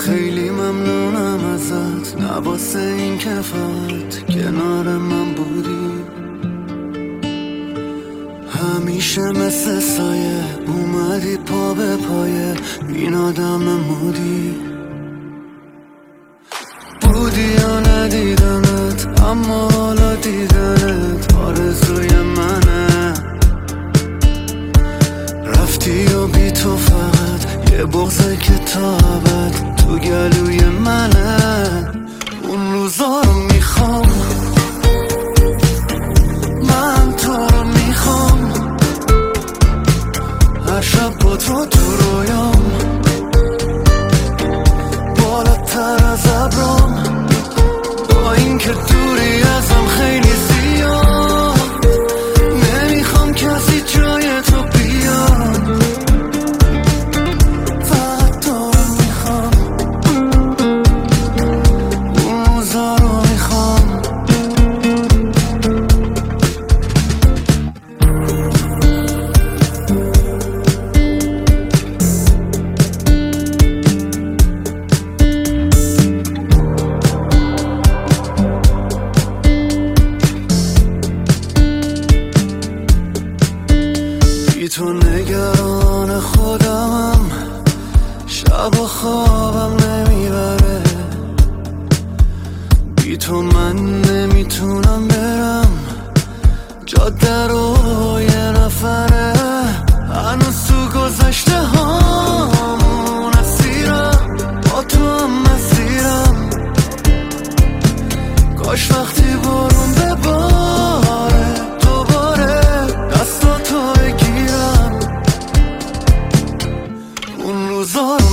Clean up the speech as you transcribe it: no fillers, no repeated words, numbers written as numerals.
خیلی ممنونم ازت، نه واسه این که فقط کنار من بودی، همیشه مثل سایه اومدی پا به پایه این آدم مودی. بودی یا ندیدمت اما حالا دیدنت آرزوی منه، رفتی و بی تو فقط یه بغضه که تا ابد تو گلوی منه. اون روزا رو میخوام، من تو رو میخوام، هر شب با تو تو رویام، بالاتر از ابرام، با این که دوری ازم خیلی زیاد، نمیخوام کسی جای تو بیاد، فقط تو رو میخوام، اون روزا رو میخوام. بی تو نگران خودمم، شب و خوابم نمیبره، بی تو من نمیتونم برم جاده رو یه نفره، هنوز تو گذشته هامون اسیرم، با تو هم مسیرم، کاش وقتی برون بباره دوباره دستاتو بگیرم، اون روزا